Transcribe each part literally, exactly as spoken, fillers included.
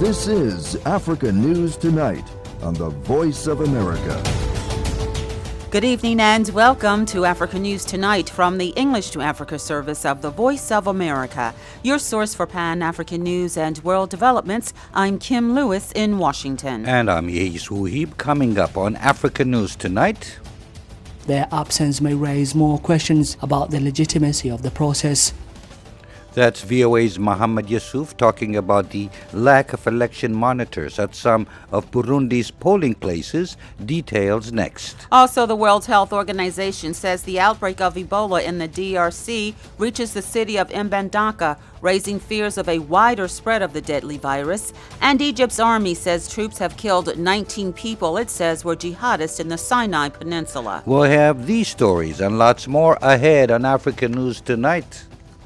This is Africa News Tonight on the Voice of America. Good evening and welcome to Africa News Tonight from the English to Africa service of the Voice of America. Your source for Pan-African news and world developments. I'm Kim Lewis in Washington. And I'm Yeis Wuhib. Coming up on Africa News Tonight. Their absence may raise more questions about the legitimacy of the process. That's V O A's Mohammed Yusuf talking about the lack of election monitors at some of Burundi's polling places. Details next. Also, the World Health Organization says the outbreak of Ebola in the D R C reaches the city of Mbandaka, raising fears of a wider spread of the deadly virus. And Egypt's army says troops have killed nineteen people it says were jihadists in the Sinai Peninsula. We'll have these stories and lots more ahead on Africa News Tonight.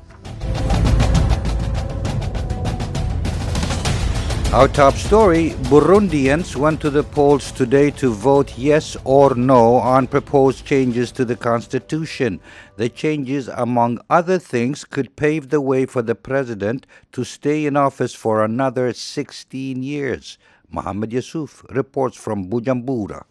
Our top story, Burundians went to the polls today to vote yes or no on proposed changes to the constitution. The changes, among other things, could pave the way for the president to stay in office for another sixteen years. Mohammed Yusuf reports from Bujumbura.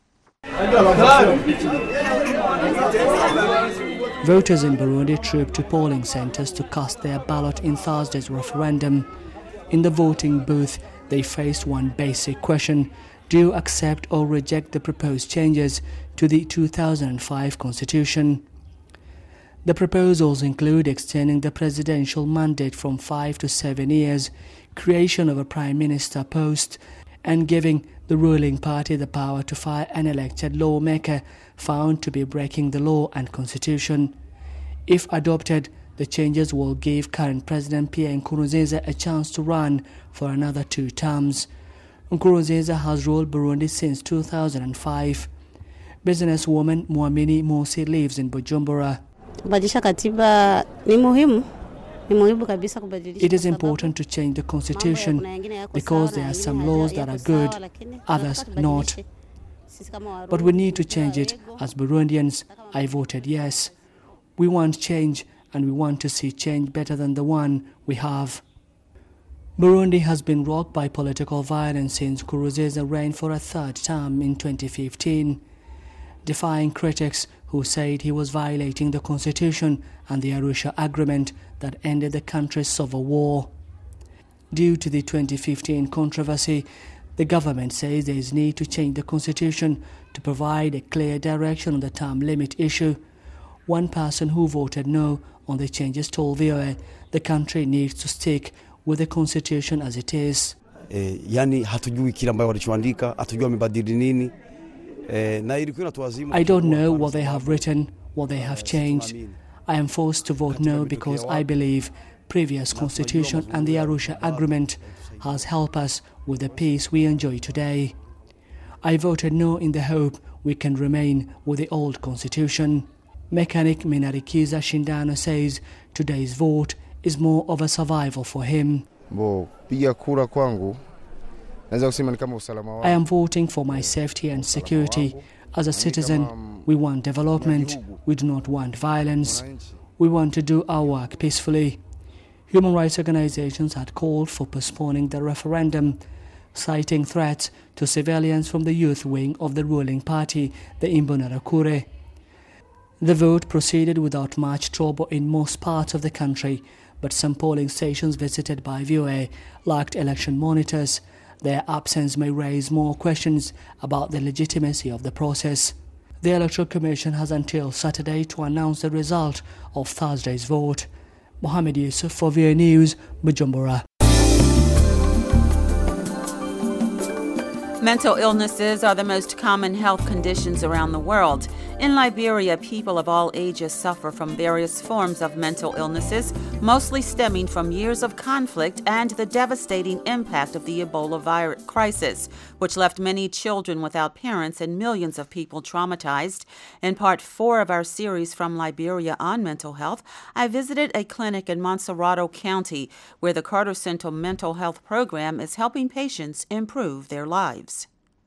Voters in Burundi trooped to polling centers to cast their ballot in Thursday's referendum. In the voting booth, they faced one basic question: do you accept or reject the proposed changes to the two thousand five constitution? The proposals include extending the presidential mandate from five to seven years, creation of a prime minister post, and giving the ruling party the power to fire an elected lawmaker found to be breaking the law and constitution. If adopted, the changes will give current President Pierre Nkurunziza a chance to run for another two terms. Nkurunziza has ruled Burundi since two thousand five. Businesswoman Muamini Mosi lives in Bujumbura. It is important to change the constitution because there are some laws that are good, others not. But we need to change it. As Burundians, I voted yes. We want change, and we want to see change better than the one we have. Burundi has been rocked by political violence since Nkurunziza reigned for a third term in twenty fifteen, defying critics who said he was violating the constitution and the Arusha Agreement that ended the country's civil war. Due to the twenty fifteen controversy, the government says there is need to change the constitution to provide a clear direction on the term limit issue. One person who voted no on the changes told V O A the country needs to stick with the constitution as it is. Eh, yani hatujui kile ambayo walichoandika, hatujui wamebadili nini. Eh, na ilikuwa tuwazimu. I don't know what they have written, what they have changed. I am forced to vote no because I believe previous constitution and the Arusha Agreement has helped us with the peace we enjoy today. I voted no in the hope we can remain with the old constitution. Mechanic Minarikiza Shindano says today's vote is more of a survival for him. I am voting for my safety and security. As a citizen, we want development. We do not want violence. We want to do our work peacefully. Human rights organizations had called for postponing the referendum, citing threats to civilians from the youth wing of the ruling party, the Imbonerakure. The vote proceeded without much trouble in most parts of the country, but some polling stations visited by V O A lacked election monitors. Their absence may raise more questions about the legitimacy of the process. The Electoral Commission has until Saturday to announce the result of Thursday's vote. Mohammed Yusuf for V O A News, Bujumbura. Mental illnesses are the most common health conditions around the world. In Liberia, people of all ages suffer from various forms of mental illnesses, mostly stemming from years of conflict and the devastating impact of the Ebola virus crisis, which left many children without parents and millions of people traumatized. In part four of our series from Liberia on mental health, I visited a clinic in Montserrado County where the Carter Center Mental Health Program is helping patients improve their lives.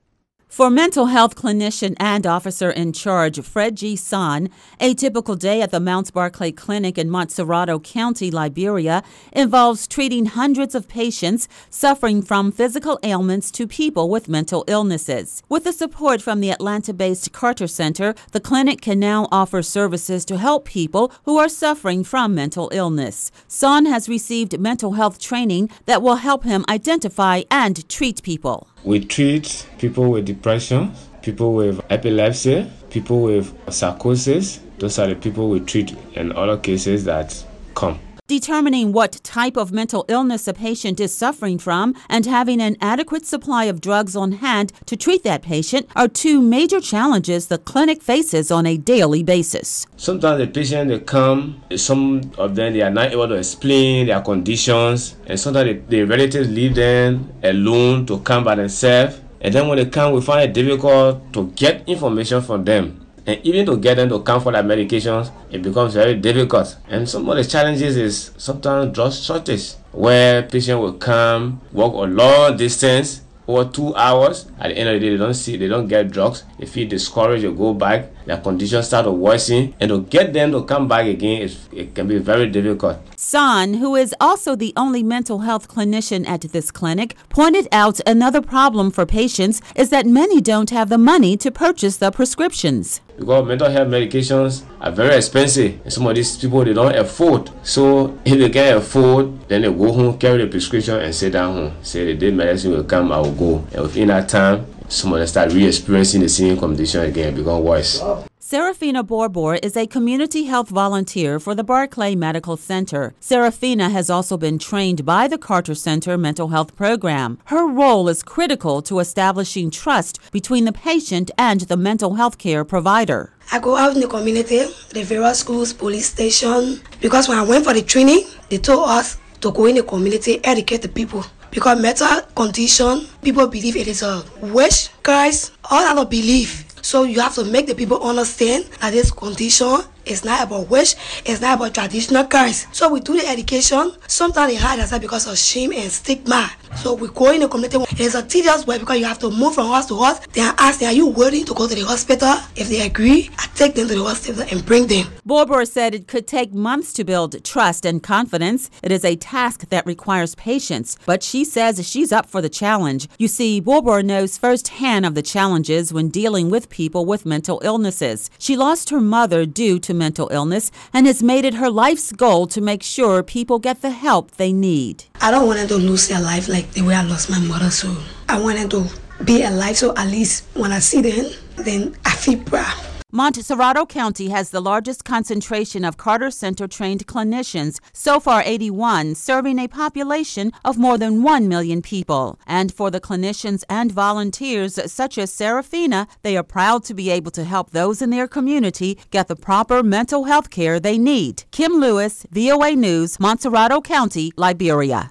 For mental health clinician and officer in charge Fred G. San, a typical day at the Mount Barclay Clinic in Montserrado County, Liberia, involves treating hundreds of patients suffering from physical ailments to people with mental illnesses. With the support from the Atlanta-based Carter Center, the clinic can now offer services to help people who are suffering from mental illness. San has received mental health training that will help him identify and treat people. We treat people with depression, people with epilepsy, people with psychosis. Those are the people we treat in other cases that come. Determining what type of mental illness a patient is suffering from and having an adequate supply of drugs on hand to treat that patient are two major challenges the clinic faces on a daily basis. Sometimes the patient, they come, some of them, they are not able to explain their conditions, and sometimes the relatives leave them alone to come by themselves. And then when they come, we find it difficult to get information from them. And even to get them to come for their medications, it becomes very difficult. And some of the challenges is sometimes drug shortage, where patients will come, walk a long distance, over two hours. At the end of the day, they don't see, they don't get drugs. They feel discouraged, they go back, their conditions start to worsen. And to get them to come back again, is, it can be very difficult. San, who is also the only mental health clinician at this clinic, pointed out another problem for patients is that many don't have the money to purchase the prescriptions. Because mental health medications are very expensive, and some of these people, they don't afford. So if they can't afford, then they go home, carry the prescription, and sit down home. Say the day medicine will come, I will go. And within that time, some of them start re-experiencing the same condition again, become worse. Serafina Borbor is a community health volunteer for the Barclay Medical Center. Serafina has also been trained by the Carter Center Mental Health Program. Her role is critical to establishing trust between the patient and the mental health care provider. I go out in the community, the various schools, police station, because when I went for the training, they told us to go in the community, educate the people. Because mental condition, people believe it is a wish, curse, all that of belief. So you have to make the people understand that this condition is not about wish, it's not about traditional curse. So we do the education. Sometimes it's hard as that because of shame and stigma. So we go in the community. It's a tedious way because you have to move from house to house. Then I ask them, are you willing to go to the hospital? If they agree, I take them to the hospital and bring them. Borbor said it could take months to build trust and confidence. It is a task that requires patience, but she says she's up for the challenge. You see, Borbor knows firsthand of the challenges when dealing with people with mental illnesses. She lost her mother due to mental illness and has made it her life's goal to make sure people get the help they need. I don't want them to lose their life like the way I lost my mother, so I want them to be alive, so at least when I see them, then I feel proud. Montserrado County has the largest concentration of Carter Center-trained clinicians, so far eighty-one, serving a population of more than one million people. And for the clinicians and volunteers such as Serafina, they are proud to be able to help those in their community get the proper mental health care they need. Kim Lewis, V O A News, Montserrado County, Liberia.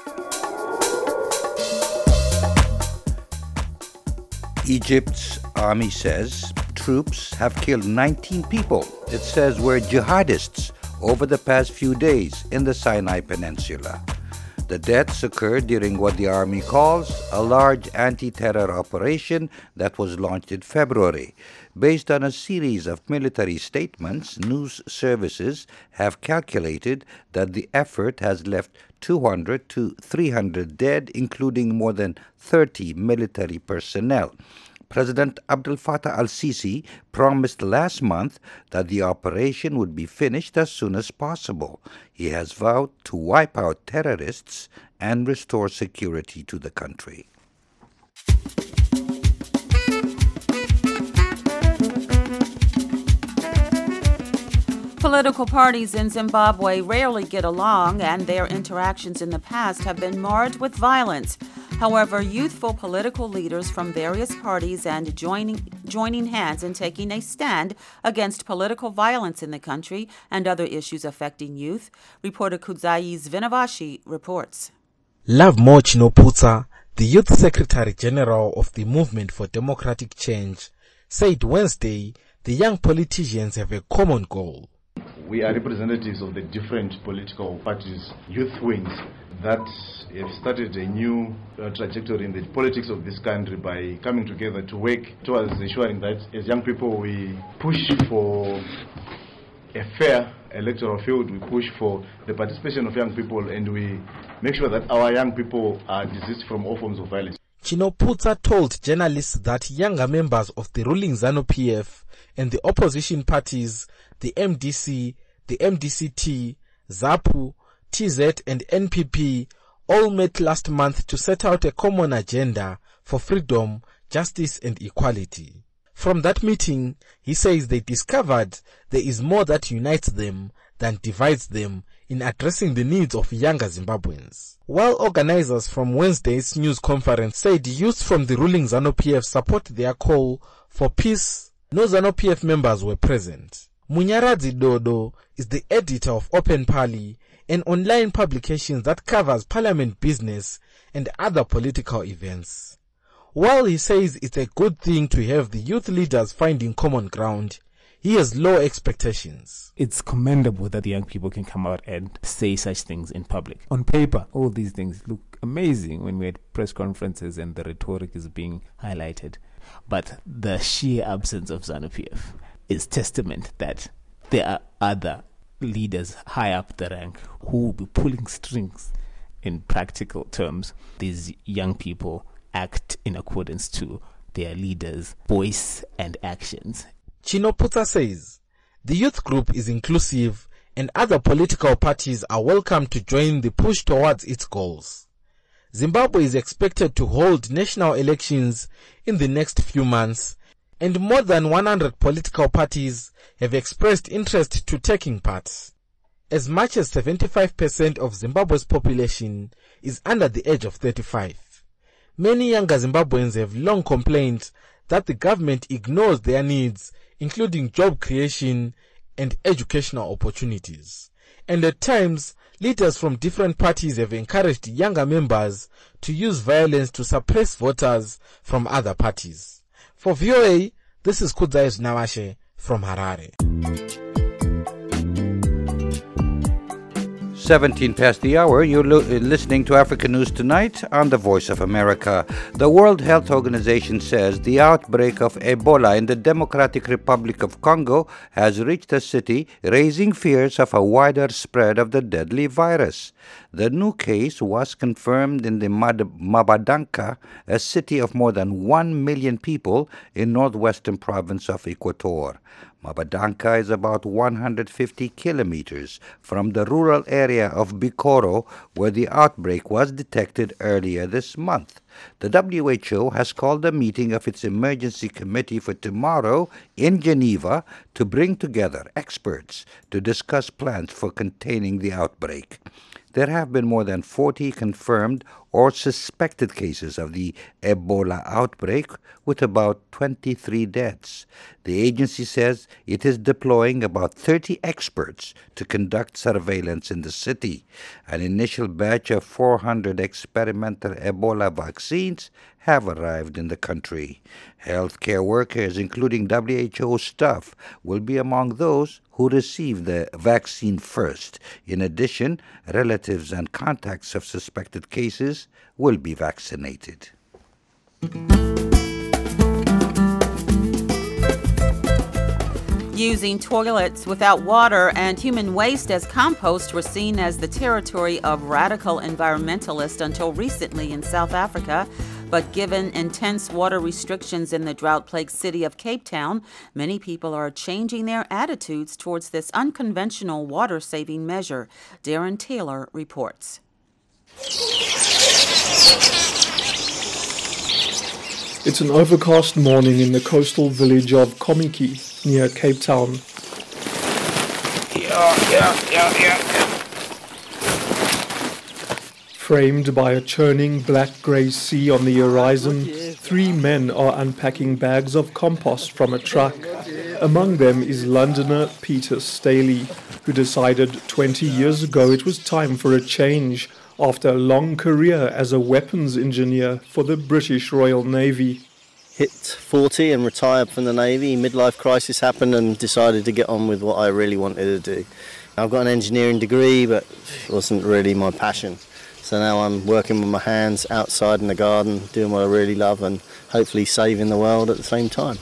Egypt's army says troops have killed nineteen people. It says were jihadists over the past few days in the Sinai Peninsula. The deaths occurred during what the army calls a large anti-terror operation that was launched in February. Based on a series of military statements, news services have calculated that the effort has left two hundred to three hundred dead, including more than thirty military personnel. President Abdel Fattah al-Sisi promised last month that the operation would be finished as soon as possible. He has vowed to wipe out terrorists and restore security to the country. Political parties in Zimbabwe rarely get along, and their interactions in the past have been marred with violence. However, youthful political leaders from various parties and joining joining hands in taking a stand against political violence in the country and other issues affecting youth. Reporter Kudzai Svinavashi reports. Lovemore Chinoputsa, the Youth Secretary General of the Movement for Democratic Change, said Wednesday the young politicians have a common goal. We are representatives of the different political parties' youth wings. that have started a new uh, trajectory in the politics of this country by coming together to work towards ensuring that as young people we push for a fair electoral field, we push for the participation of young people, and we make sure that our young people are diseased from all forms of violence. Chinoputsa told journalists that younger members of the ruling ZANU-P F and the opposition parties, the M D C, the M D C T, ZAPU, T Z and N P P all met last month to set out a common agenda for freedom, justice and equality. From that meeting, he says they discovered there is more that unites them than divides them in addressing the needs of younger Zimbabweans. While organizers from Wednesday's news conference said youth from the ruling ZANU-P F support their call for peace, no ZANU-P F members were present. Munyaradzi Dodo is the editor of Open Party, an online publication that covers parliament business and other political events. While he says it's a good thing to have the youth leaders finding common ground, he has low expectations. It's commendable that young people can come out and say such things in public. On paper, all these things look amazing when we're at press conferences and the rhetoric is being highlighted. But the sheer absence of ZANU-P F is testament that there are other leaders high up the rank who will be pulling strings. In practical terms, these young people act in accordance to their leaders' voice and actions. Chinoputsa says the youth group is inclusive and other political parties are welcome to join the push towards its goals. Zimbabwe is expected to hold national elections in the next few months, and more than one hundred political parties have expressed interest to taking part. As much as seventy-five percent of Zimbabwe's population is under the age of thirty-five. Many younger Zimbabweans have long complained that the government ignores their needs, including job creation and educational opportunities. And at times, leaders from different parties have encouraged younger members to use violence to suppress voters from other parties. For V O A, this is Kudzai Nawashe from Harare. seventeen past the hour, you're lo- listening to Africa News Tonight on the Voice of America. The World Health Organization says the outbreak of Ebola in the Democratic Republic of Congo has reached the city, raising fears of a wider spread of the deadly virus. The new case was confirmed in the Mad- Mabadanka, a city of more than one million people in northwestern province of Equator. Mabadanka is about one hundred fifty kilometers from the rural area of Bikoro, where the outbreak was detected earlier this month. The W H O has called a meeting of its emergency committee for tomorrow in Geneva to bring together experts to discuss plans for containing the outbreak. There have been more than forty confirmed or suspected cases of the Ebola outbreak, with about twenty-three deaths. The agency says it is deploying about thirty experts to conduct surveillance in the city. An initial batch of four hundred experimental Ebola vaccines have arrived in the country. Healthcare workers, including W H O staff, will be among those who receive the vaccine first. In addition, relatives and contacts of suspected cases will be vaccinated. Using toilets without water and human waste as compost were seen as the territory of radical environmentalists until recently in South Africa. But given intense water restrictions in the drought-plagued city of Cape Town, many people are changing their attitudes towards this unconventional water-saving measure. Darren Taylor reports. It's an overcast morning in the coastal village of Komiki, near Cape Town. Yeah, yeah, yeah, yeah. Framed by a churning black-grey sea on the horizon, three men are unpacking bags of compost from a truck. Among them is Londoner Peter Staley, who decided twenty years ago it was time for a change after a long career as a weapons engineer for the British Royal Navy. Hit forty and retired from the Navy. Midlife crisis happened and decided to get on with what I really wanted to do. I've got an engineering degree, but it wasn't really my passion. So now I'm working with my hands outside in the garden, doing what I really love and hopefully saving the world at the same time.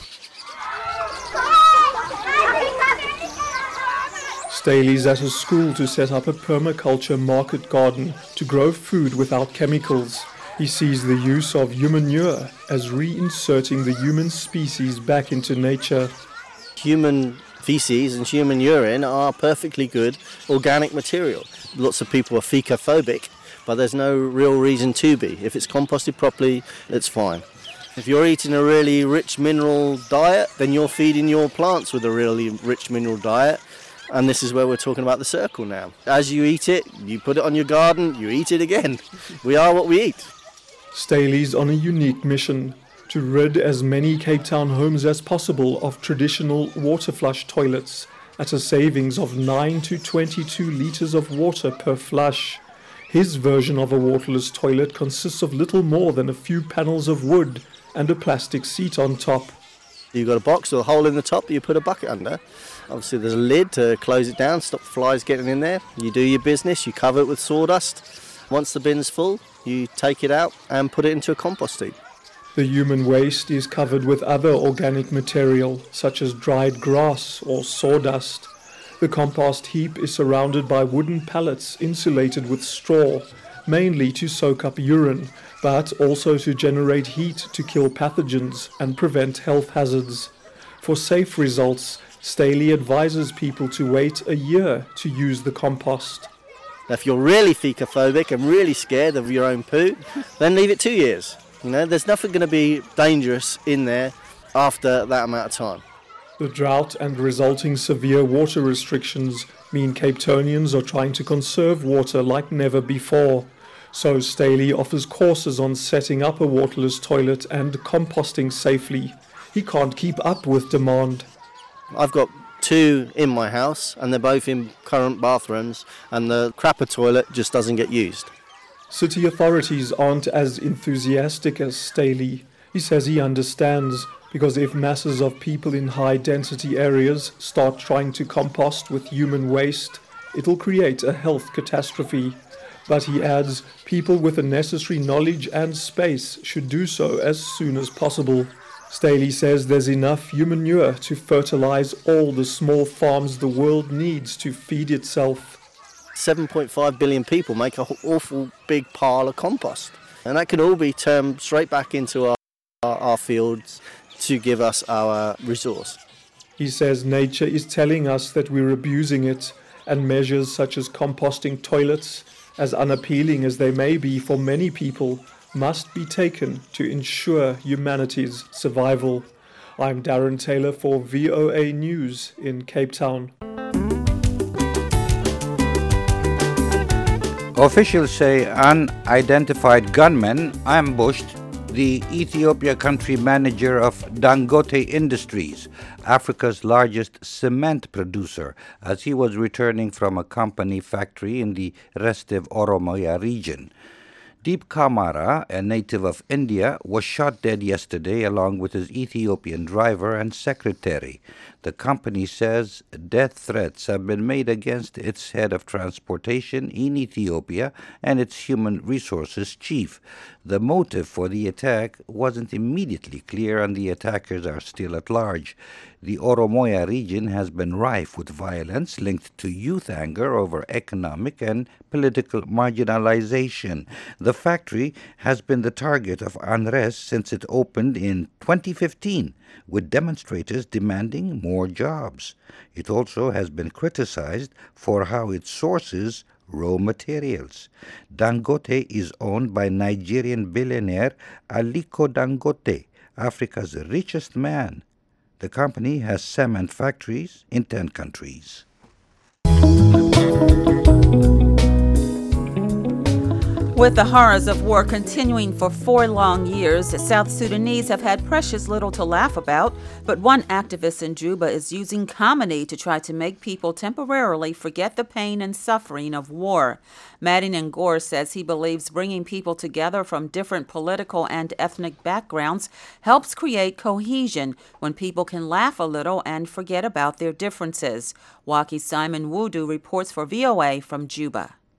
Staley's at a school to set up a permaculture market garden to grow food without chemicals. He sees the use of human manure as reinserting the human species back into nature. Human feces and human urine are perfectly good organic material. Lots of people are fecophobic, but there's no real reason to be. If it's composted properly, it's fine. If you're eating a really rich mineral diet, then you're feeding your plants with a really rich mineral diet. And this is where we're talking about the circle now. As you eat it, you put it on your garden, you eat it again. We are what we eat. Staley's on a unique mission to rid as many Cape Town homes as possible of traditional water flush toilets at a savings of nine to twenty-two litres of water per flush. His version of a waterless toilet consists of little more than a few panels of wood and a plastic seat on top. You've got a box with a hole in the top that you put a bucket under. Obviously there's a lid to close it down, stop flies getting in there. You do your business, you cover it with sawdust. Once the bin's full, you take it out and put it into a compost heap. The human waste is covered with other organic material, such as dried grass or sawdust. The compost heap is surrounded by wooden pallets insulated with straw, mainly to soak up urine, but also to generate heat to kill pathogens and prevent health hazards. For safe results, Staley advises people to wait a year to use the compost. If you're really fecophobic and really scared of your own poo, then leave it two years. You know, there's nothing going to be dangerous in there after that amount of time. The drought and resulting severe water restrictions mean Cape Townians are trying to conserve water like never before. So Staley offers courses on setting up a waterless toilet and composting safely. He can't keep up with demand. I've got two in my house and they're both in current bathrooms and the crapper toilet just doesn't get used. City authorities aren't as enthusiastic as Staley. He says he understands, because if masses of people in high-density areas start trying to compost with human waste, it'll create a health catastrophe. But he adds, people with the necessary knowledge and space should do so as soon as possible. Staley says there's enough human manure to fertilize all the small farms the world needs to feed itself. seven point five billion people make an awful big pile of compost. And that can all be turned straight back into our, our, our fields to give us our resource. He says nature is telling us that we're abusing it, and measures such as composting toilets, as unappealing as they may be for many people, must be taken to ensure humanity's survival. I'm Darren Taylor for V O A News in Cape Town. Officials say unidentified gunmen ambushed the Ethiopia country manager of Dangote Industries, Africa's largest cement producer, as he was returning from a company factory in the restive Oromoya region. Deep Kamara, a native of India, was shot dead yesterday along with his Ethiopian driver and secretary. The company says death threats have been made against its head of transportation in Ethiopia and its human resources chief. The motive for the attack wasn't immediately clear, and the attackers are still at large. The Oromoya region has been rife with violence linked to youth anger over economic and political marginalization. The factory has been the target of unrest since it opened in twenty fifteen, with demonstrators demanding more jobs. It also has been criticized for how it sources raw materials. Dangote is owned by Nigerian billionaire Aliko Dangote, Africa's richest man. The company has cement factories in ten countries. With the horrors of war continuing for four long years, South Sudanese have had precious little to laugh about, but one activist in Juba is using comedy to try to make people temporarily forget the pain and suffering of war. Madin Ngor says he believes bringing people together from different political and ethnic backgrounds helps create cohesion when people can laugh a little and forget about their differences. Waki Simon Wudu reports for V O A from Juba.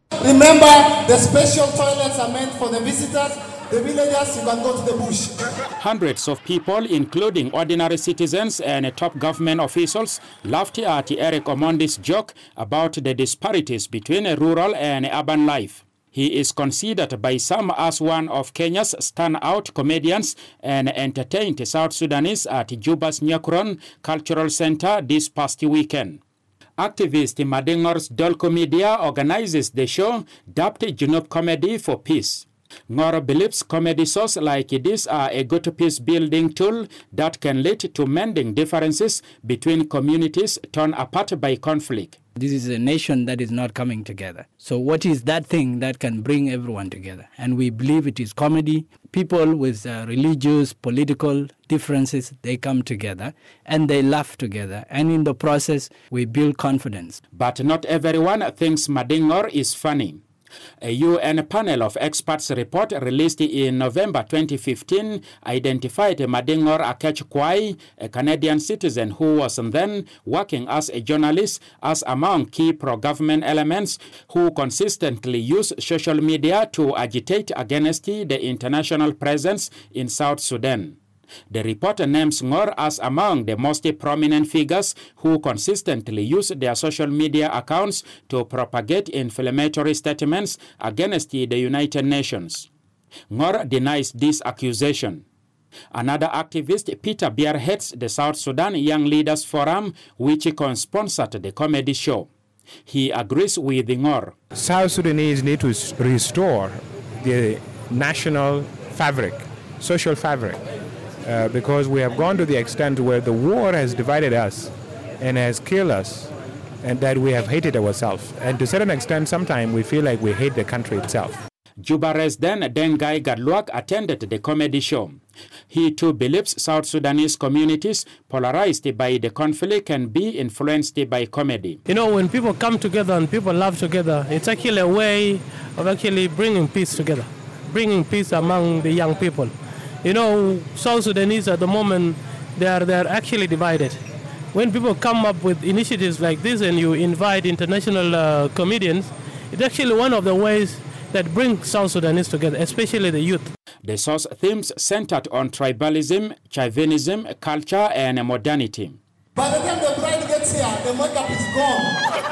Remember, the special toilets are meant for the visitors. The villagers, you can go to the bush. Hundreds of people, including ordinary citizens and top government officials, laughed at Eric Omondi's joke about the disparities between rural and urban life. He is considered by some as one of Kenya's standout comedians and entertained South Sudanese at Juba's Nyakuron Cultural Center this past weekend. Activist Madingor's Dolco Media organizes the show dubbed Junub Comedy for Peace. Ngor believes comedy shows like this are a good peace-building tool that can lead to mending differences between communities torn apart by conflict. This is a nation that is not coming together. So what is that thing that can bring everyone together? And we believe it is comedy. People with uh, religious, political differences, they come together and they laugh together. And in the process, we build confidence. But not everyone thinks Madingor is funny. A U N panel of experts report released in November twenty fifteen identified Madingor Akech Kwai, a Canadian citizen who was then working as a journalist, as among key pro-government elements who consistently use social media to agitate against the international presence in South Sudan. The report names Ngor as among the most prominent figures who consistently use their social media accounts to propagate inflammatory statements against the United Nations. Ngor denies this accusation. Another activist, Peter Biar, heads the South Sudan Young Leaders Forum, which co-sponsored the comedy show. He agrees with Ngor. South Sudanese need to restore the national fabric, social fabric. Uh, because we have gone to the extent where the war has divided us and has killed us, and that we have hated ourselves. And to a certain extent, sometimes we feel like we hate the country itself. Juba resident Dengai Gadluak attended the comedy show. He too believes South Sudanese communities polarized by the conflict can be influenced by comedy. You know, when people come together and people laugh together, it's actually a way of actually bringing peace together, bringing peace among the young people. You know, South Sudanese at the moment, they are, they are actually divided. When people come up with initiatives like this and you invite international uh, comedians, it's actually one of the ways that brings South Sudanese together, especially the youth. The show's themes centered on tribalism, chauvinism, culture, and modernity. By the time the bride gets here, the makeup is gone.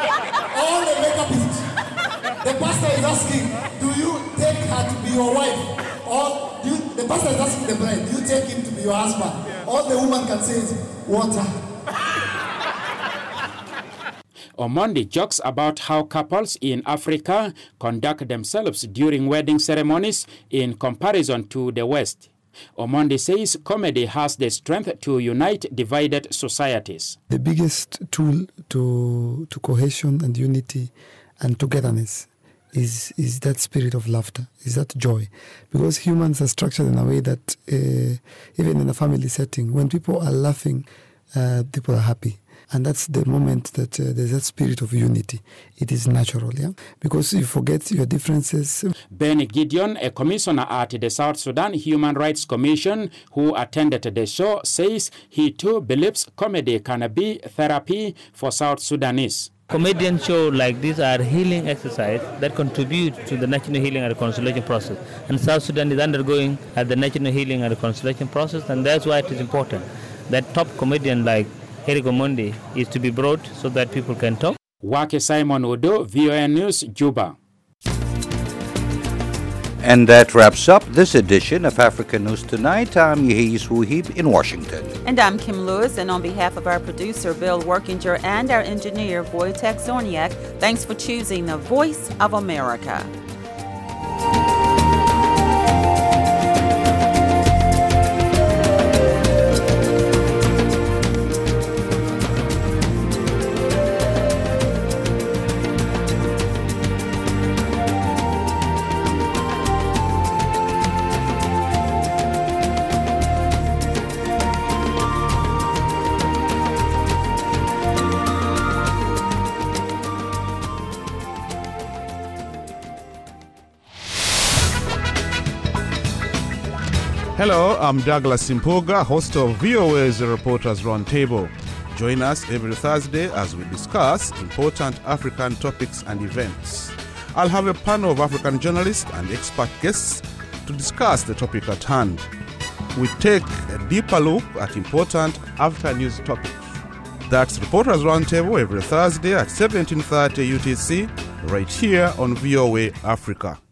All the makeup is... The pastor is asking, do you take her to be your wife? Or do you, the pastor is asking the bride, do you take him to be your husband? Yeah. All the woman can say is water. Omondi jokes about how couples in Africa conduct themselves during wedding ceremonies in comparison to the West. Omondi says comedy has the strength to unite divided societies. The biggest tool to, to cohesion and unity and togetherness is is that spirit of laughter, is that joy. Because humans are structured in a way that uh, even in a family setting, when people are laughing, uh, people are happy. And that's the moment that uh, there's that spirit of unity. It is natural, yeah? Because you forget your differences. Ben Gideon, a commissioner at the South Sudan Human Rights Commission who attended the show, says he too believes comedy can be therapy for South Sudanese. Comedian shows like these are healing exercise that contribute to the national healing and reconciliation process. And South Sudan is undergoing at the national healing and reconciliation process, and that's why it is important that top comedian like Eric Omondi is to be brought so that people can talk. Wake Simon Odo, V O N News, Juba. And that wraps up this edition of Africa News Tonight. I'm Yehis Wuhib in Washington. And I'm Kim Lewis. And on behalf of our producer, Bill Workinger, and our engineer, Wojtek Zorniak, thanks for choosing the Voice of America. Hello, I'm Douglas Simpoga, host of V O A's Reporters Roundtable. Join us every Thursday as we discuss important African topics and events. I'll have a panel of African journalists and expert guests to discuss the topic at hand. We take a deeper look at important after-news topics. That's Reporters Roundtable every Thursday at seventeen thirty U T C, right here on V O A Africa.